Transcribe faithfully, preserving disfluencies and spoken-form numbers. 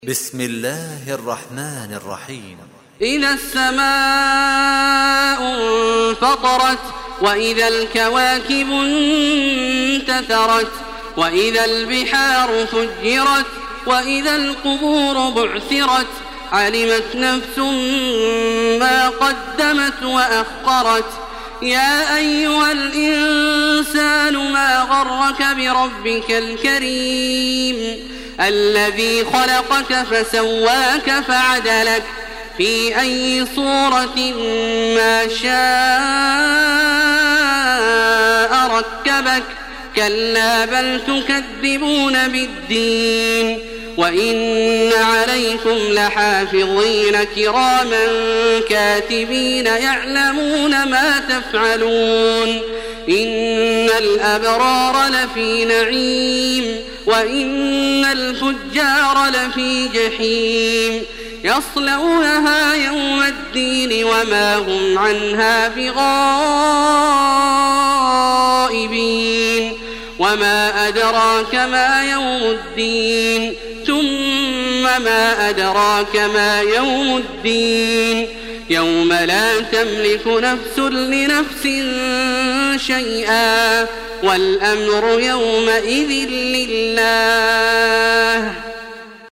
بسم الله الرحمن الرحيم. إذا السماء انفطرت وإذا الكواكب انتثرت وإذا البحار فجرت وإذا القبور بعثرت علمت نفس ما قدمت وأخرت. يا أيها الإنسان ما غرك بربك الكريم الذي خلقك فسواك فعدلك في أي صورة ما شاء ركبك. كلا بل تكذبون بالدين وإن عليكم لحافظين كراما كاتبين يعلمون ما تفعلون. إن الأبرار لفي نعيم وإن الفجار لفي جحيم يصلونها يوم الدين وما هم عنها بغائبين. وما أدراك ما يوم الدين ثم ما أدراك ما يوم الدين يوم لا تملك نفس لنفس شيئا والأمر يومئذ لله.